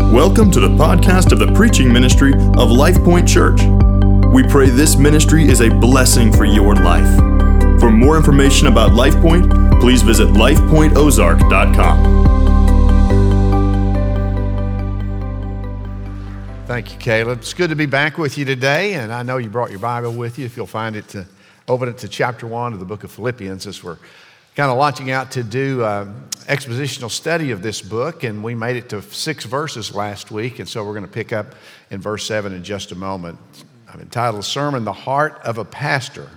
Welcome to the podcast of the preaching ministry of LifePoint Church. We pray this ministry is a blessing for your life. For more information about LifePoint, please visit lifepointozark.com. Thank you, Caleb. It's good to be back with you today, and I know you brought your Bible with you. If you'll find it, open it to chapter 1 of the book of Philippians, as we're kind of launching out to do expositional study of this book, and we made it to 6 verses last week, and so we're going to pick up in verse 7 in just a moment. I've entitled the sermon, The Heart of a Pastor.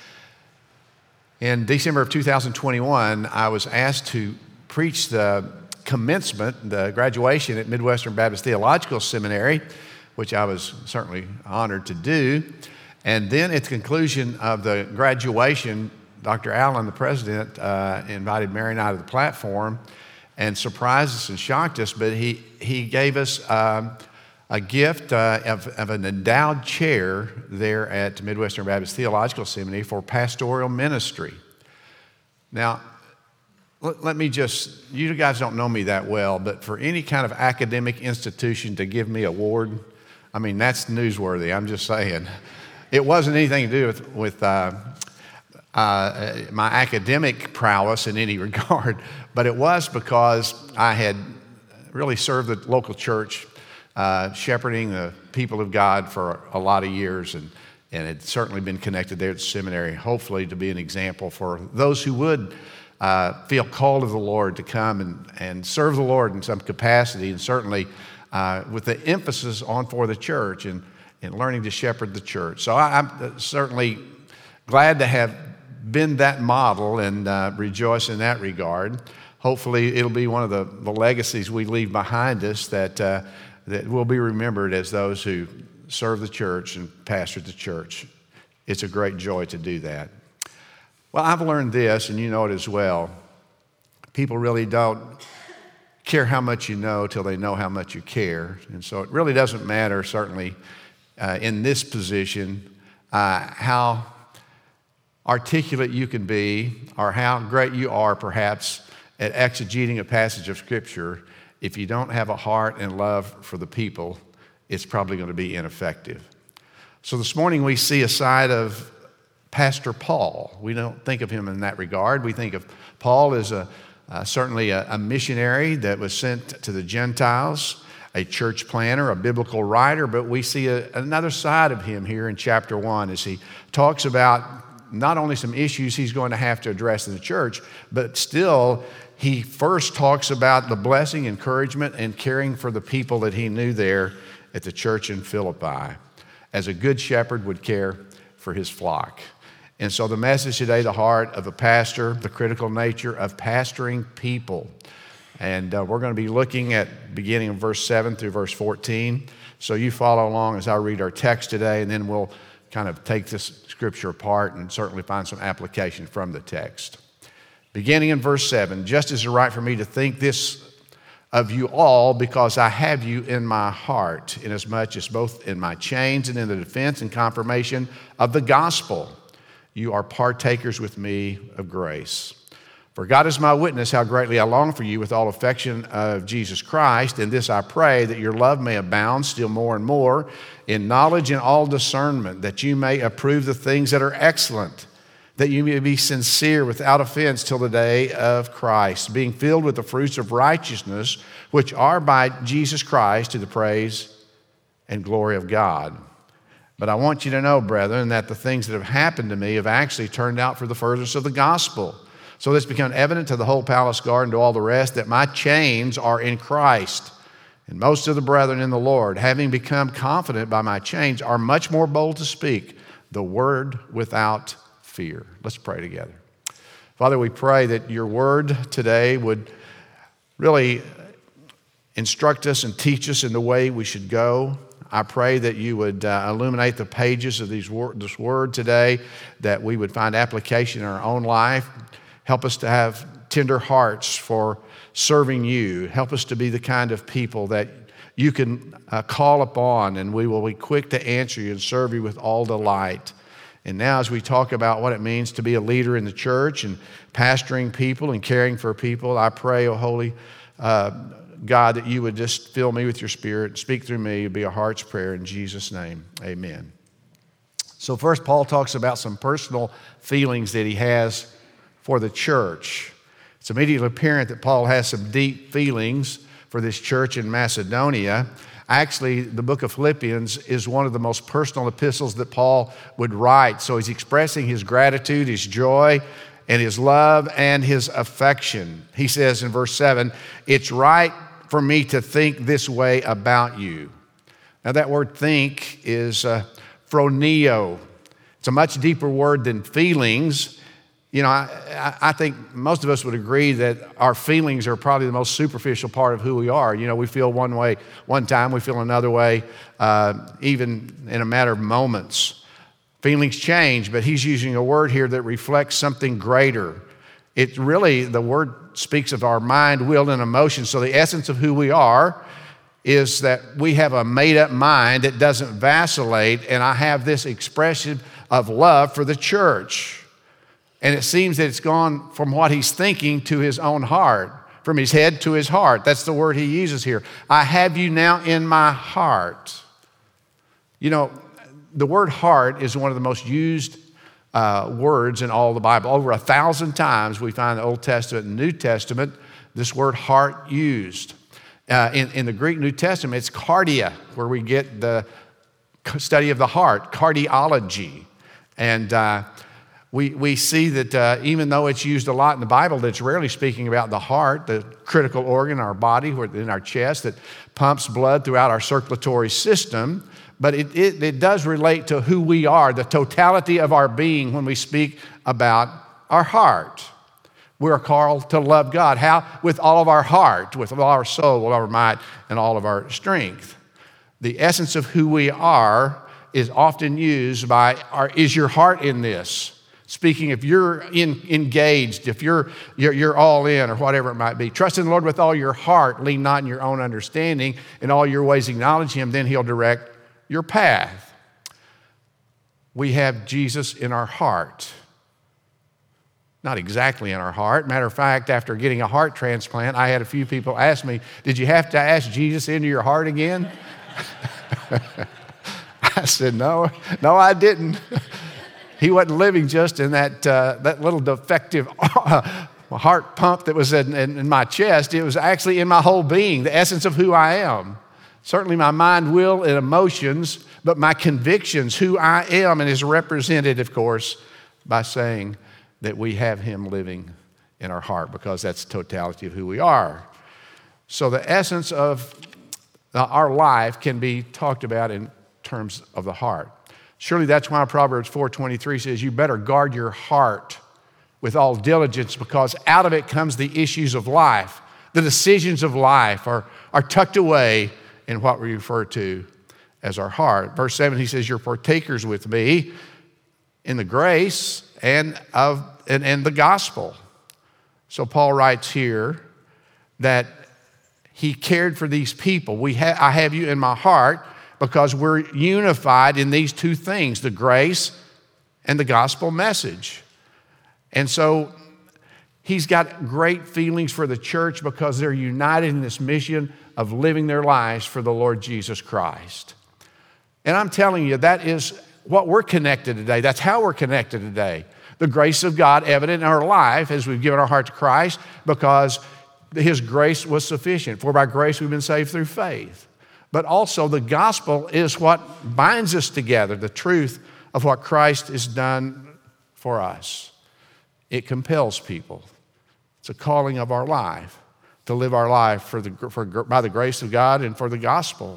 In December of 2021, I was asked to preach the commencement, the graduation at Midwestern Baptist Theological Seminary, which I was certainly honored to do. And then at the conclusion of the graduation, Dr. Allen, the president, invited Mary and I to the platform and surprised us and shocked us, but he gave us a gift of an endowed chair there at Midwestern Baptist Theological Seminary for pastoral ministry. Now, let me just, you guys don't know me that well, but for any kind of academic institution to give me an award, I mean, that's newsworthy, I'm just saying. It wasn't anything to do with my academic prowess in any regard, but it was because I had really served the local church, shepherding the people of God for a lot of years, and had certainly been connected there at the seminary, hopefully to be an example for those who would feel called of the Lord to come and serve the Lord in some capacity, and certainly with the emphasis on for the church and learning to shepherd the church. So I'm certainly glad to have been that model and rejoice in that regard. Hopefully it'll be one of the legacies we leave behind us that will be remembered as those who serve the church and pastor the church. It's a great joy to do that. Well, I've learned this, and you know it as well. People really don't care how much you know till they know how much you care. And so it really doesn't matter, certainly in this position, how articulate you can be, or how great you are perhaps at exegeting a passage of Scripture. If you don't have a heart and love for the people, it's probably going to be ineffective. So this morning we see a side of Pastor Paul. We don't think of him in that regard. We think of Paul as certainly a missionary that was sent to the Gentiles, a church planner, a biblical writer, but we see another side of him here in chapter 1 as he talks about not only some issues he's going to have to address in the church, but still he first talks about the blessing, encouragement, and caring for the people that he knew there at the church in Philippi, as a good shepherd would care for his flock. And so the message today, the heart of a pastor, the critical nature of pastoring people. And we're going to be looking at beginning of verse 7 through verse 14. So you follow along as I read our text today, and then we'll kind of take this scripture apart and certainly find some application from the text. Beginning in verse 7, just as it's right for me to think this of you all, because I have you in my heart, inasmuch as both in my chains and in the defense and confirmation of the gospel, you are partakers with me of grace. For God is my witness how greatly I long for you with all affection of Jesus Christ. In this I pray that your love may abound still more and more in knowledge and all discernment, that you may approve the things that are excellent, that you may be sincere without offense till the day of Christ, being filled with the fruits of righteousness, which are by Jesus Christ to the praise and glory of God. But I want you to know, brethren, that the things that have happened to me have actually turned out for the furtherance of the gospel. So it's become evident to the whole palace guard and to all the rest that my chains are in Christ. And most of the brethren in the Lord, having become confident by my chains, are much more bold to speak the word without fear. Let's pray together. Father, we pray that your word today would really instruct us and teach us in the way we should go. I pray that you would illuminate the pages of this word today, that we would find application in our own life. Help us to have tender hearts for serving you. Help us to be the kind of people that you can call upon, and we will be quick to answer you and serve you with all delight. And now as we talk about what it means to be a leader in the church and pastoring people and caring for people, I pray, O Holy God, that you would just fill me with your Spirit, speak through me, it'd be a heart's prayer in Jesus' name. Amen. So first, Paul talks about some personal feelings that he has for the church. It's immediately apparent that Paul has some deep feelings for this church in Macedonia. Actually, the book of Philippians is one of the most personal epistles that Paul would write. So he's expressing his gratitude, his joy, and his love and his affection. He says in verse 7, "It's right for me to think this way about you." Now that word think is phroneo. It's a much deeper word than feelings. You know, I think most of us would agree that our feelings are probably the most superficial part of who we are. You know, we feel one way one time, we feel another way, even in a matter of moments. Feelings change, but he's using a word here that reflects something greater. It really, the word speaks of our mind, will, and emotion. So the essence of who we are is that we have a made-up mind that doesn't vacillate, and I have this expression of love for the church. And it seems that it's gone from what he's thinking to his own heart, from his head to his heart. That's the word he uses here. I have you now in my heart. You know, the word heart is one of the most used words in all the Bible. Over 1,000 times we find the Old Testament and New Testament this word heart used. In the Greek New Testament, it's cardia, where we get the study of the heart, cardiology. And we see that even though it's used a lot in the Bible, that's rarely speaking about the heart, the critical organ in our body, in our chest, that pumps blood throughout our circulatory system. But it does relate to who we are, the totality of our being when we speak about our heart. We're called to love God. How? With all of our heart, with all our soul, with all our might, and all of our strength. The essence of who we are is often used by, is your heart in this? Speaking if you're engaged, if you're all in, or whatever it might be. Trust in the Lord with all your heart, lean not in your own understanding. In all your ways acknowledge Him, then He'll direct your path. We have Jesus in our heart. Not exactly in our heart. Matter of fact, after getting a heart transplant, I had a few people ask me, did you have to ask Jesus into your heart again? I said, no, I didn't. He wasn't living just in that little defective heart pump that was in my chest. It was actually in my whole being, the essence of who I am. Certainly my mind, will, and emotions, but my convictions, who I am, and is represented, of course, by saying that we have Him living in our heart, because that's the totality of who we are. So the essence of our life can be talked about in terms of the heart. Surely that's why Proverbs 4:23 says, you better guard your heart with all diligence, because out of it comes the issues of life. The decisions of life are tucked away in what we refer to as our heart. Verse 7, he says, you're partakers with me in the grace and the gospel. So Paul writes here that he cared for these people. I have you in my heart because we're unified in these two things, the grace and the gospel message. And so he's got great feelings for the church because they're united in this mission of living their lives for the Lord Jesus Christ. And I'm telling you, that is what we're connected today. That's how we're connected today. The grace of God evident in our life as we've given our heart to Christ, because His grace was sufficient. For by grace we've been saved through faith. But also the gospel is what binds us together, the truth of what Christ has done for us. It compels people. It's a calling of our life to live our life by the grace of God and for the gospel.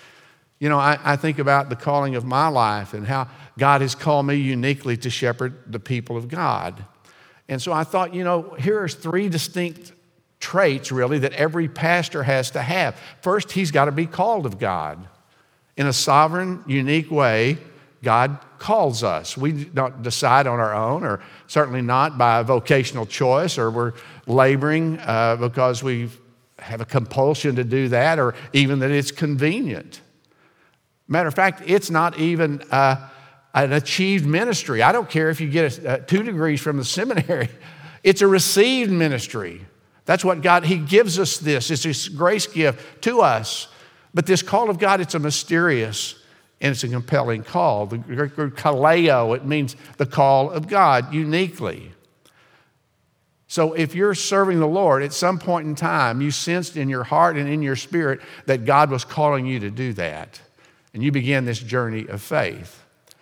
You know, I think about the calling of my life and how God has called me uniquely to shepherd the people of God. And so I thought, you know, here are three distinct traits, really, that every pastor has to have. First, he's got to be called of God. In a sovereign, unique way, God calls us. We don't decide on our own, or certainly not by a vocational choice, or we're laboring because we have a compulsion to do that, or even that it's convenient. Matter of fact, it's not even an achieved ministry. I don't care if you get 2 degrees from the seminary. It's a received ministry That's what God, He gives us this. It's His grace gift to us. But this call of God, it's a mysterious and it's a compelling call. The Greek word kaleo, it means the call of God uniquely. So if you're serving the Lord, at some point in time, you sensed in your heart and in your spirit that God was calling you to do that. And you began this journey of faith.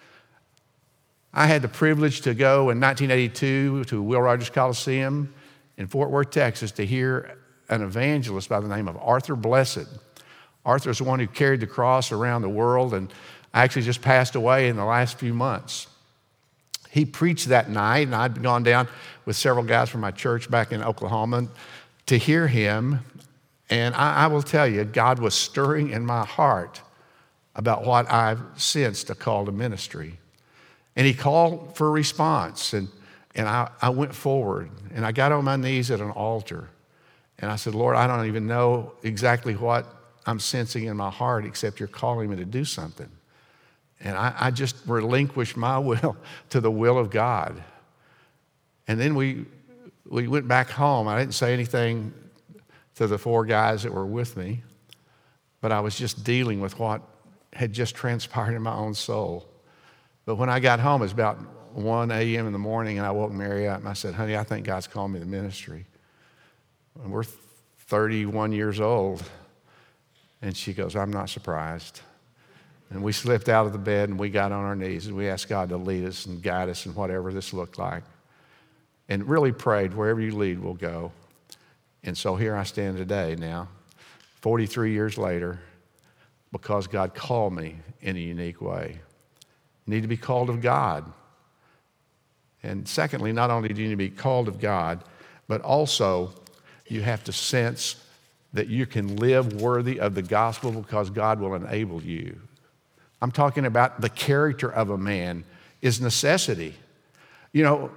I had the privilege to go in 1982 to Will Rogers Coliseum in Fort Worth, Texas, to hear an evangelist by the name of Arthur Blessed. Arthur is the one who carried the cross around the world and actually just passed away in the last few months. He preached that night, and I'd gone down with several guys from my church back in Oklahoma to hear him. And I will tell you, God was stirring in my heart about what I've sensed a call to ministry. And He called for a response, and I went forward, and I got on my knees at an altar. And I said, Lord, I don't even know exactly what I'm sensing in my heart except You're calling me to do something. And I just relinquished my will to the will of God. And then we went back home. I didn't say anything to the 4 guys that were with me, but I was just dealing with what had just transpired in my own soul. But when I got home, it was about 1 a.m. in the morning, and I woke Mary up, and I said, honey, I think God's called me to ministry. And we're 31 years old. And she goes, I'm not surprised. And we slipped out of the bed, and we got on our knees, and we asked God to lead us and guide us in whatever this looked like. And really prayed, wherever You lead, we'll go. And so here I stand today now, 43 years later, because God called me in a unique way. You need to be called of God. And secondly, not only do you need to be called of God, but also you have to sense that you can live worthy of the gospel because God will enable you. I'm talking about the character of a man is necessity. You know,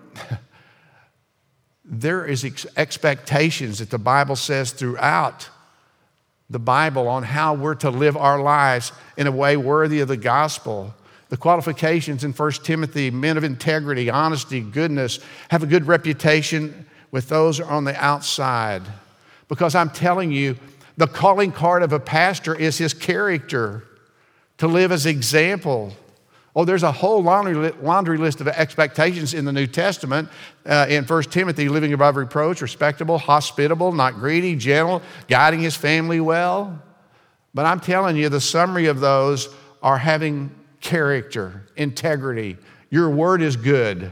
there is expectations that the Bible says throughout the Bible on how we're to live our lives in a way worthy of the gospel. The qualifications in 1 Timothy, men of integrity, honesty, goodness, have a good reputation with those on the outside. Because I'm telling you, the calling card of a pastor is his character, to live as example. Oh, there's a whole laundry list of expectations in the New Testament. In 1 Timothy, living above reproach, respectable, hospitable, not greedy, gentle, guiding his family well. But I'm telling you, the summary of those are having character, integrity. Your word is good.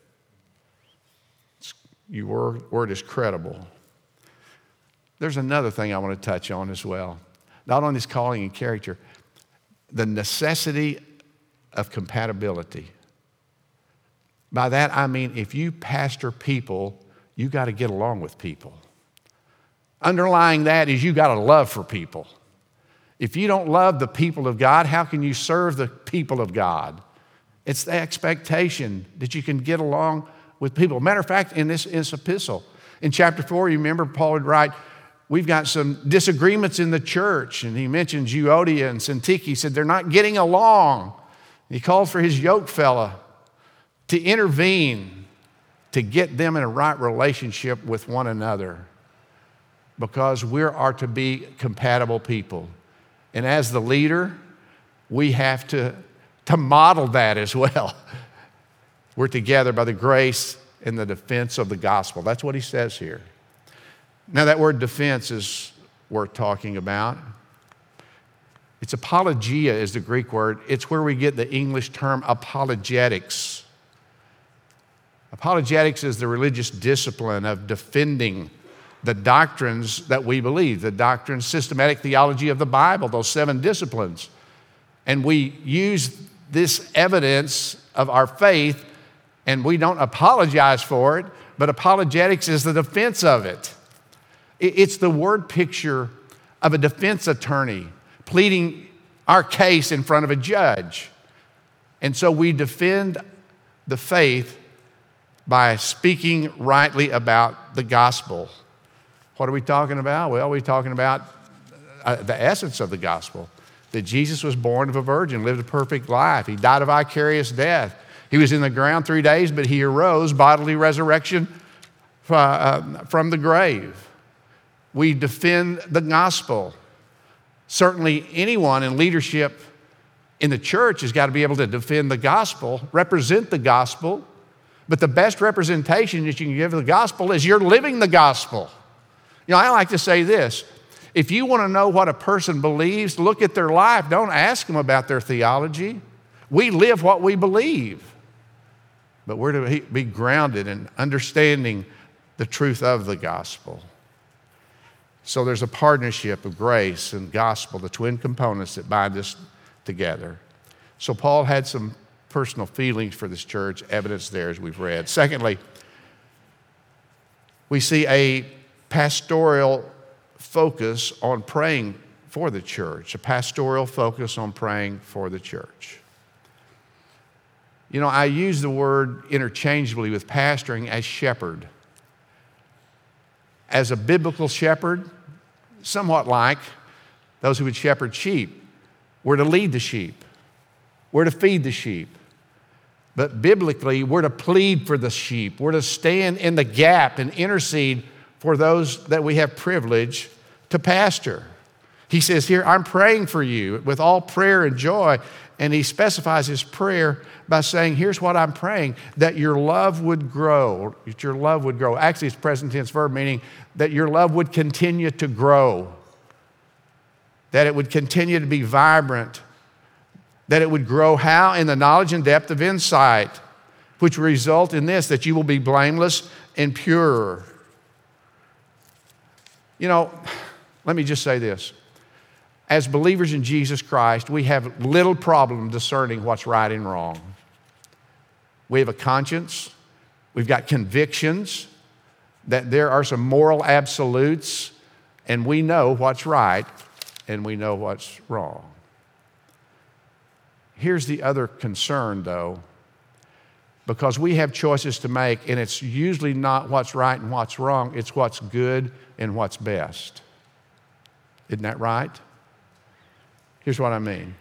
Your word is credible. There's another thing I want to touch on as well. Not only this calling and character, the necessity of compatibility. By that I mean if you pastor people, you got to get along with people. Underlying that is you got a love for people. If you don't love the people of God, how can you serve the people of God? It's the expectation that you can get along with people. Matter of fact, in this epistle, in chapter 4, you remember Paul would write, we've got some disagreements in the church, and he mentions Euodia and Syntyche. He said they're not getting along. He called for his yoke fella to intervene to get them in a right relationship with one another, because we are to be compatible people. And as the leader, we have to model that as well. We're together by the grace and the defense of the gospel. That's what he says here. Now that word defense is worth talking about. It's apologia is the Greek word. It's where we get the English term apologetics. Apologetics is the religious discipline of defending the doctrines that we believe, the doctrine, systematic theology of the Bible, those 7 disciplines. And we use this evidence of our faith, and we don't apologize for it, but apologetics is the defense of it. It's the word picture of a defense attorney pleading our case in front of a judge. And so we defend the faith by speaking rightly about the gospel. What are we talking about? Well, we're talking about the essence of the gospel, that Jesus was born of a virgin, lived a perfect life. He died a vicarious death. He was in the ground 3 days, but he arose, bodily resurrection from the grave. We defend the gospel. Certainly anyone in leadership in the church has got to be able to defend the gospel, represent the gospel. But the best representation that you can give of the gospel is you're living the gospel. I like to say this. If you want to know what a person believes, look at their life. Don't ask them about their theology. We live what we believe. But we're to be grounded in understanding the truth of the gospel. So there's a partnership of grace and gospel, the twin components that bind us together. So Paul had some personal feelings for this church, evidence there as we've read. Secondly, we see a pastoral focus on praying for the church, a pastoral focus on praying for the church. I use the word interchangeably with pastoring as shepherd. As a biblical shepherd, somewhat like those who would shepherd sheep, we're to lead the sheep. We're to feed the sheep. But biblically, we're to plead for the sheep. We're to stand in the gap and intercede for those that we have privilege to pastor. He says here, I'm praying for you with all prayer and joy. And he specifies his prayer by saying, here's what I'm praying, that your love would grow. That your love would grow. Actually, it's present tense verb, meaning that your love would continue to grow. That it would continue to be vibrant. That it would grow how? In the knowledge and depth of insight, which will result in this, that you will be blameless and pure. Let me just say this. As believers in Jesus Christ, we have little problem discerning what's right and wrong. We have a conscience. We've got convictions that there are some moral absolutes, and we know what's right and we know what's wrong. Here's the other concern, though, because we have choices to make, and it's usually not what's right and what's wrong, it's what's good and what's best. Isn't that right? Here's what I mean.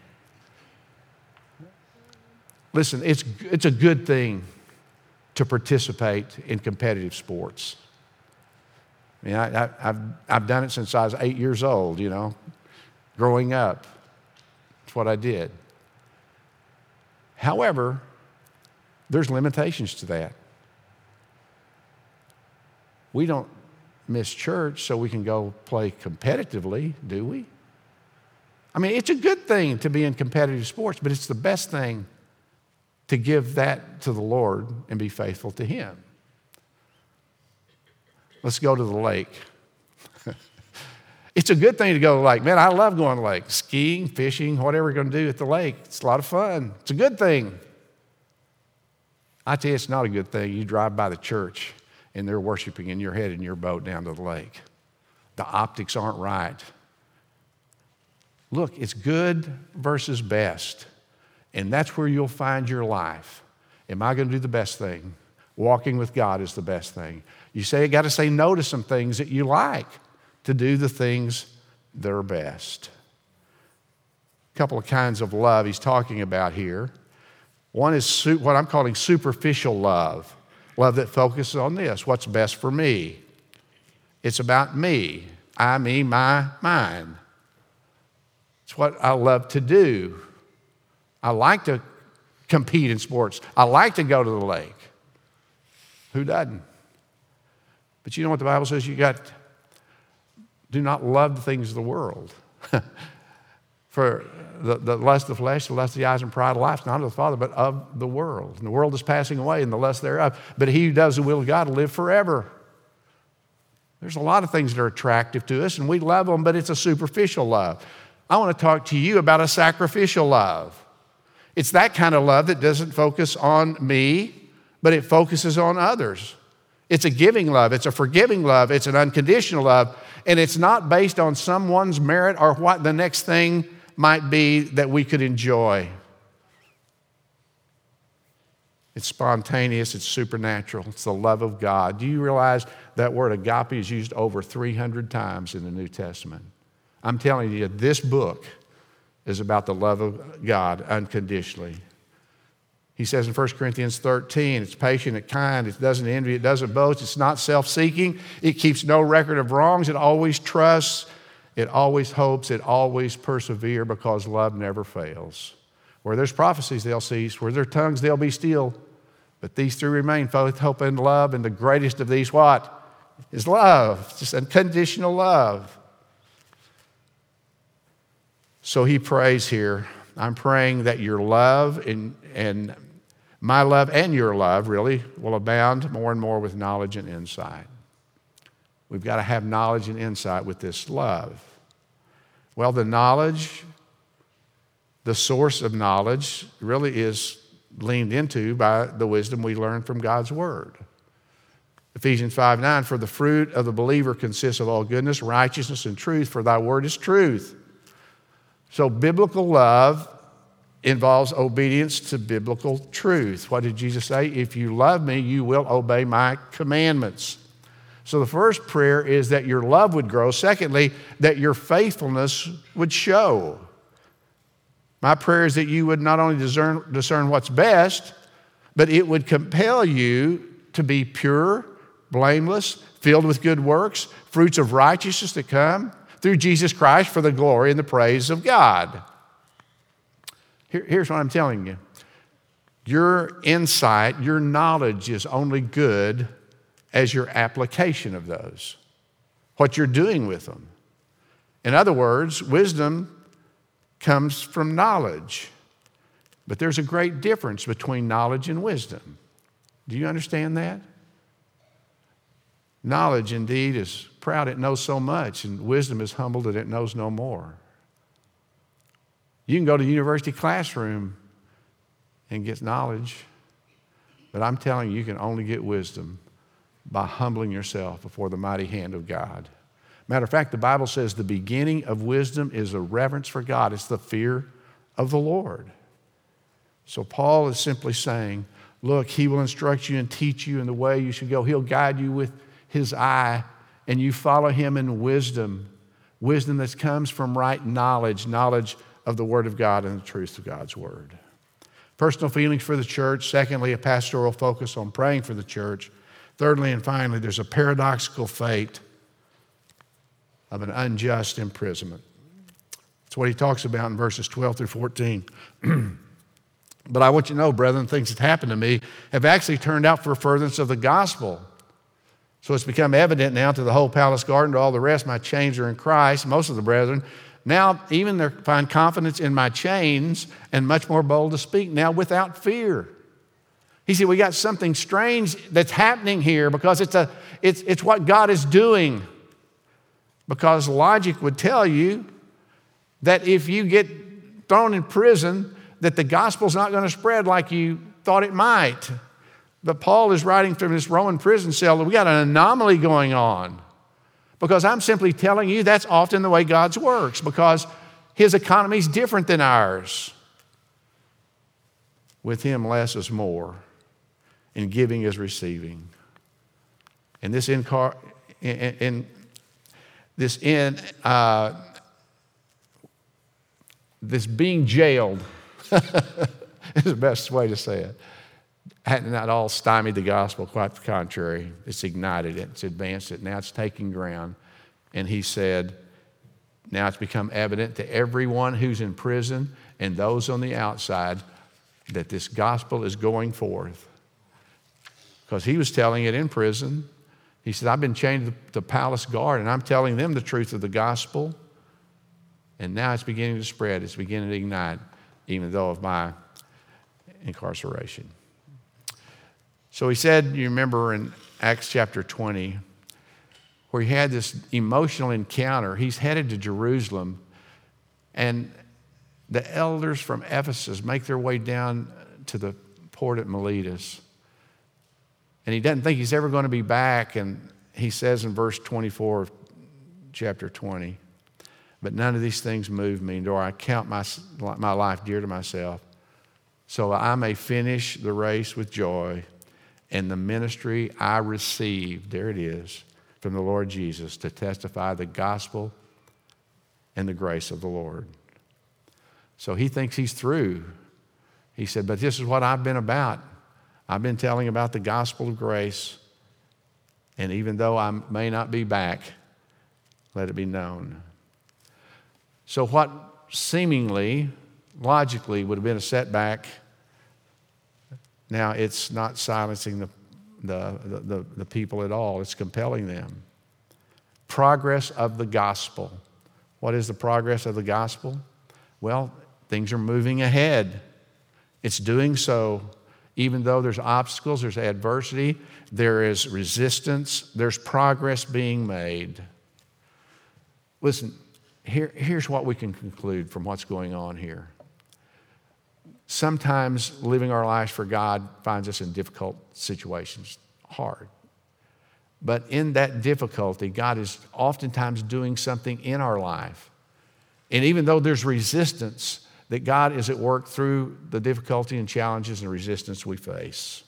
Listen, it's a good thing to participate in competitive sports. I've done it since I was 8 years old, growing up. That's what I did. However, there's limitations to that. We don't miss church so we can go play competitively, do we? It's a good thing to be in competitive sports, but it's the best thing to give that to the Lord and be faithful to Him. Let's go to the lake. It's a good thing to go to the lake. Man, I love going to the lake. Skiing, fishing, whatever we're going to do at the lake. It's a lot of fun. It's a good thing. I tell you, it's not a good thing. You drive by the church and they're worshiping and you're heading your boat down to the lake. The optics aren't right. Look, it's good versus best. And that's where you'll find your life. Am I going to do the best thing? Walking with God is the best thing. You got to say no to some things that you like to do the things that are best. A couple of kinds of love he's talking about here. One is what I'm calling superficial love. Love that focuses on this, what's best for me. It's about me. I, me, my, mine. It's what I love to do. I like to compete in sports. I like to go to the lake. Who doesn't? But you know what the Bible says? Do not love the things of the world. For the lust of the flesh, the lust of the eyes, and pride of life is not of the Father, but of the world. And the world is passing away, and the lust thereof. But he who does the will of God will live forever. There's a lot of things that are attractive to us, and we love them, but it's a superficial love. I want to talk to you about a sacrificial love. It's that kind of love that doesn't focus on me, but it focuses on others. It's a giving love. It's a forgiving love. It's an unconditional love. And it's not based on someone's merit or what the next thing might be that we could enjoy. It's spontaneous. It's supernatural. It's the love of God. Do you realize that word agape is used over 300 times in the New Testament? I'm telling you, this book is about the love of God unconditionally. He says in 1 Corinthians 13, it's patient, it's kind, it doesn't envy, it doesn't boast, it's not self-seeking, it keeps no record of wrongs, it always trusts, it always hopes, it always perseveres, because love never fails. Where there's prophecies, they'll cease. Where there are tongues, they'll be still. But these three remain, faith, hope, and love. And the greatest of these, what? Is love. Just unconditional love. So he prays here, I'm praying that your love and my love and your love really will abound more and more with knowledge and insight. We've got to have knowledge and insight with this love. Well, the knowledge, the source of knowledge really is leaned into by the wisdom we learn from God's Word. Ephesians 5:9, for the fruit of the believer consists of all goodness, righteousness, and truth, for thy word is truth. So biblical love involves obedience to biblical truth. What did Jesus say? If you love me, you will obey my commandments. So the first prayer is that your love would grow. Secondly, that your faithfulness would show. My prayer is that you would not only discern what's best, but it would compel you to be pure, blameless, filled with good works, fruits of righteousness that come through Jesus Christ for the glory and the praise of God. Here's what I'm telling you. Your insight, your knowledge is only good as your application of those, what you're doing with them. In other words, wisdom comes from knowledge. But there's a great difference between knowledge and wisdom. Do you understand that? Knowledge, indeed, is proud it knows so much, and wisdom is humble that it knows no more. You can go to the university classroom and get knowledge, but I'm telling you, you can only get wisdom by humbling yourself before the mighty hand of God. Matter of fact, the Bible says the beginning of wisdom is a reverence for God. It's the fear of the Lord. So Paul is simply saying, look, he will instruct you and teach you in the way you should go. He'll guide you with his eye, and you follow him in wisdom. Wisdom that comes from right knowledge, knowledge of the Word of God and the truth of God's Word. Personal feelings for the church. Secondly, a pastoral focus on praying for the church. Thirdly and finally, there's a paradoxical fate of an unjust imprisonment. That's what he talks about in verses 12 through 14. But I want you to know, brethren, things that happened to me have actually turned out for furtherance of the gospel. So it's become evident now to the whole palace guard and to all the rest, my chains are in Christ. Most of the brethren, now even they find confidence in my chains and much more bold to speak now without fear. He said, we got something strange that's happening here because it's what God is doing. Because logic would tell you that if you get thrown in prison, that the gospel's not going to spread like you thought it might. But Paul is writing from this Roman prison cell that we got an anomaly going on. Because I'm simply telling you that's often the way God works, because his economy is different than ours. With him, less is more, and giving is receiving. And this being jailed is the best way to say it. Had not all stymied the gospel, quite the contrary. It's ignited it, it's advanced it, now it's taking ground. And he said, now it's become evident to everyone who's in prison and those on the outside that this gospel is going forth. Because he was telling it in prison. He said, I've been chained to the palace guard, and I'm telling them the truth of the gospel. And now it's beginning to spread. It's beginning to ignite, even though of my incarceration. So he said, you remember in Acts chapter 20, where he had this emotional encounter. He's headed to Jerusalem, and the elders from Ephesus make their way down to the port at Miletus. And he doesn't think he's ever going to be back. And he says in verse 24 of chapter 20, but none of these things move me, nor I count my life dear to myself, so I may finish the race with joy and the ministry I received, there it is, from the Lord Jesus, to testify the gospel and the grace of the Lord. So he thinks he's through. He said, but this is what I've been about. I've been telling about the gospel of grace. And even though I may not be back, let it be known. So what seemingly, logically would have been a setback, now it's not silencing the people at all. It's compelling them. Progress of the gospel. What is the progress of the gospel? Well, things are moving ahead. It's doing so. Even though there's obstacles, there's adversity, there is resistance, there's progress being made. Listen, here's what we can conclude from what's going on here. Sometimes living our lives for God finds us in difficult situations, hard. But in that difficulty, God is oftentimes doing something in our life. And even though there's resistance, that God is at work through the difficulty and challenges and resistance we face.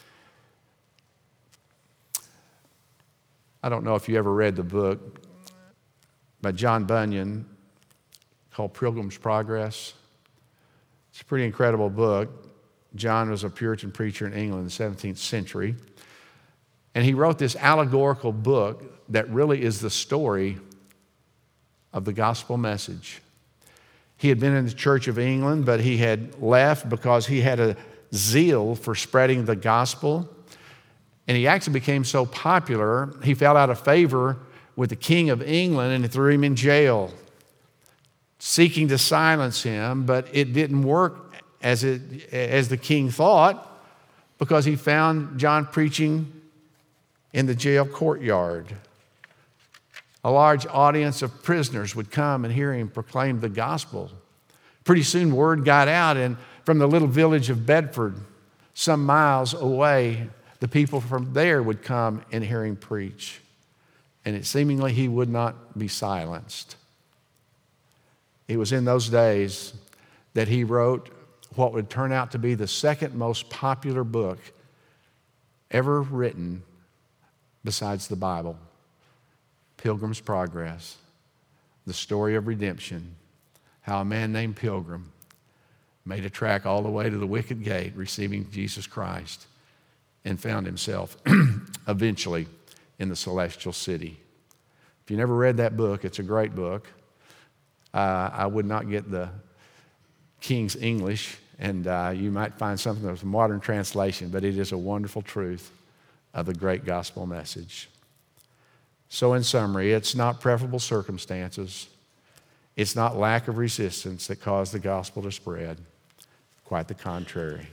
I don't know if you ever read the book by John Bunyan called Pilgrim's Progress. It's a pretty incredible book. John was a Puritan preacher in England in the 17th century. And he wrote this allegorical book that really is the story of the gospel message. He had been in the Church of England, but he had left because he had a zeal for spreading the gospel. And he actually became so popular, he fell out of favor with the King of England and threw him in jail, seeking to silence him. But it didn't work as the king thought, because he found John preaching in the jail courtyard. A large audience of prisoners would come and hear him proclaim the gospel. Pretty soon word got out, and from the little village of Bedford, some miles away, the people from there would come and hear him preach. And it seemingly he would not be silenced. It was in those days that he wrote what would turn out to be the second most popular book ever written besides the Bible. Pilgrim's Progress, the story of redemption, how a man named Pilgrim made a track all the way to the wicket gate, receiving Jesus Christ, and found himself eventually in the celestial city. If you never read that book, it's a great book. I would not get the King's English, and you might find something that was a modern translation, but it is a wonderful truth of the great gospel message. So in summary, it's not preferable circumstances. It's not lack of resistance that caused the gospel to spread. Quite the contrary.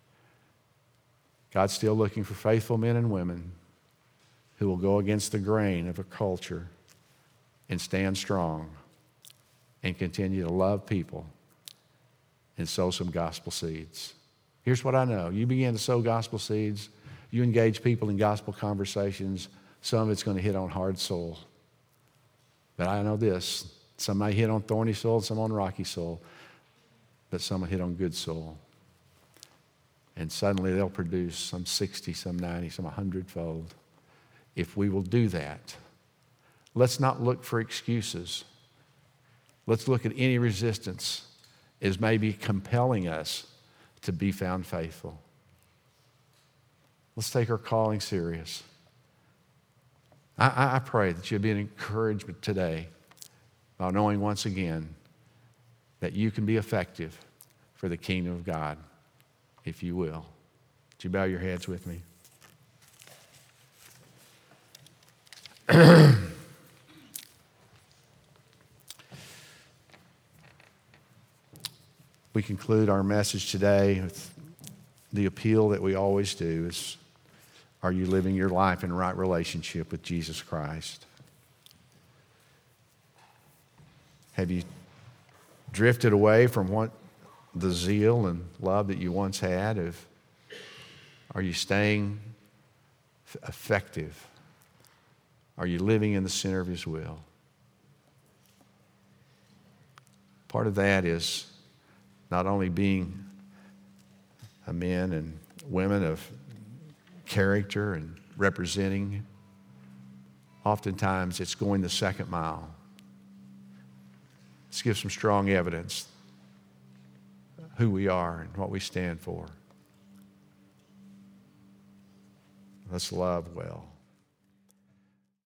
God's still looking for faithful men and women who will go against the grain of a culture and stand strong and continue to love people and sow some gospel seeds. Here's what I know. You begin to sow gospel seeds, you engage people in gospel conversations, some of it's going to hit on hard soil. But I know this, some may hit on thorny soil, some on rocky soil, but some will hit on good soil. And suddenly they'll produce some 60, some 90, some 100-fold. If we will do that, let's not look for excuses. Let's look at any resistance as maybe compelling us to be found faithful. Let's take our calling serious. I pray that you'll be an encouragement today by knowing once again that you can be effective for the kingdom of God, if you will. Would you bow your heads with me? We conclude our message today with the appeal that we always do is, are you living your life in right relationship with Jesus Christ? Have you drifted away from what the zeal and love that you once had? Are you staying effective? Are you living in the center of His will? Part of that is not only being a men and women of character and representing. Oftentimes it's going the second mile. Let's give some strong evidence who we are and what we stand for. Let's love well.